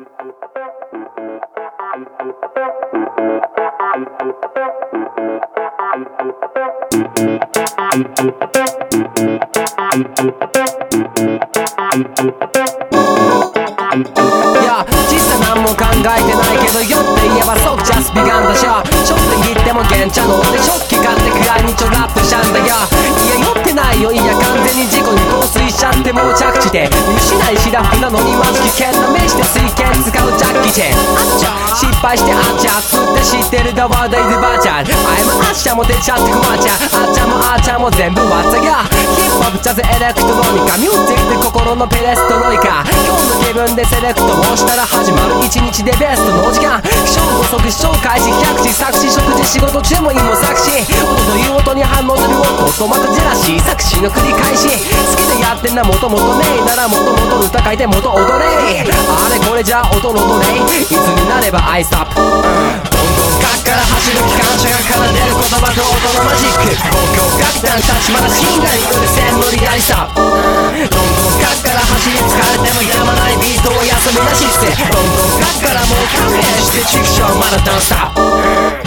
実際何も考えてないけど酔って言えば即ジャスビガンだしょ。ちょっと言っても原茶飲んで食器買ってくらいにちょラップしゃんだよ。いや酔ってないよ、いや完全に事故に陶酔しちゃってもう着地で見失いシラフなのにマジ危険な目して水拳使うジャッキーチェン。失敗してあっちゃつって知ってるだワードイズバーチャー。あいもあっちゃも出ちゃって困っちゃう。あっちゃもあっちゃも全部わっさや。ヒップホップジャズエレクトロニカミュージックで心のペレストロイカ。今日の気分でセレクトをしたら始まる一日でベストの時間。気象補足視聴開始100時作詞食事仕事中もいいも作詞。音という音に反応する音とまたジェラシー作詞の繰り返し。好きでやってんなもともとねえならもともと歌書いてもと踊れ。あれこれじゃ音のどれいつになればアイストップ。どんどん核から走る機関車が奏でる言葉と音のマジック。交響楽団たちまだ死んだりうるせえ無理やりさ。どんどん核から走り疲れてもやまないビートを休みなしって。どんどん核からもう勘弁してチクショーまだダンスター。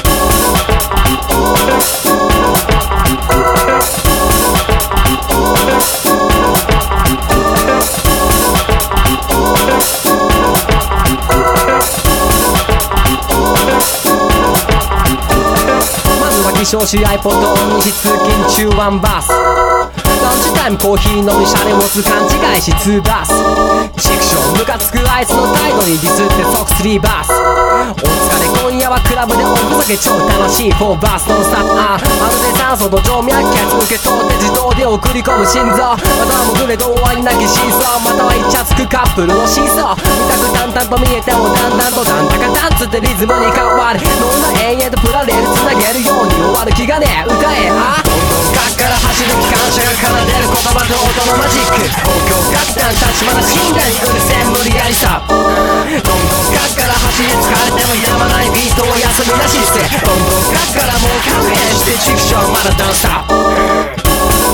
起床し iPod オンにし通勤中ワンバース。ランチタイムコーヒー飲みシャレ持つ勘違いし2バース。チクショームカつくあいつの態度にディスって即3バース。お疲れ今夜はクラブでおふざけ超楽しい4バースノンスタップ。まるで酸素と静脈血受け取って自動で送り込む心臓。または潜れと終わりなき真相。またはイチャつくカップルの真相。見たく淡々と見えてもだんだんとなんだかダンツってリズムに変わる。脳が永遠とプラレールつなげるように終わる気がねえ歌え。どんどん核から走る機関車が奏でる言葉と音のマジック。交響楽団たちまだ死んだりうるせえ無理やりさ。どんどん核から走り疲れてもやまないビートを休みなしって。どんどん核からもう勘弁してチクショーまだダンスター。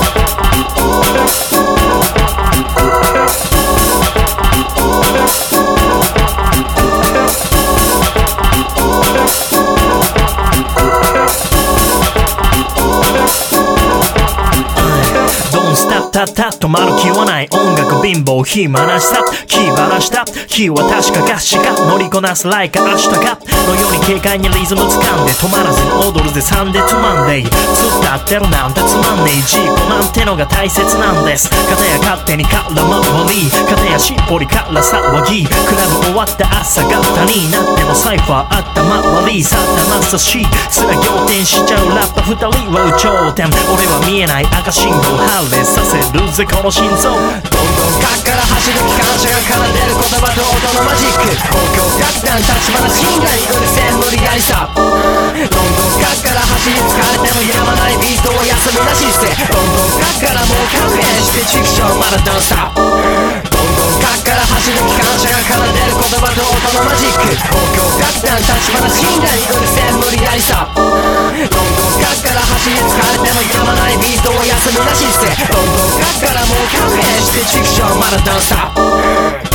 たった止まる気はない音楽貧乏暇なしさ気晴らした日は確かガシが乗りこなすライカ明日かのように軽快にリズム掴んで止まらずに踊るぜサンデートマンデー。突っ立ってるなんてつまんねえジーコなんてのが大切なんです。片や勝手に空回り片やしっぽりから騒ぎ。クラブ終わった朝方になってもサイファーあったまわりさったまさしすら仰天しちゃうラッパ二人は有頂天。俺は見えない赤信号ハーレーさせるぜこの心臓。どんどん核から走る機関車が奏でる言葉と音のマジック。交響楽団たちまだ死んだりうるせえ無理やりさ。どんどん核から走り疲れてもやまないビートを休みなしって。どんどん核からもう勘弁してチクショーまだダンスター。どんどん核から走る機関車が奏でる言葉と音のマジック。交響楽団たちまだ死んだりうるせえ無理やりさ。どんどん核から走り疲れてもやまないビートを休みなしって。どんどん核からもう勘弁してチクショーまだダンスター。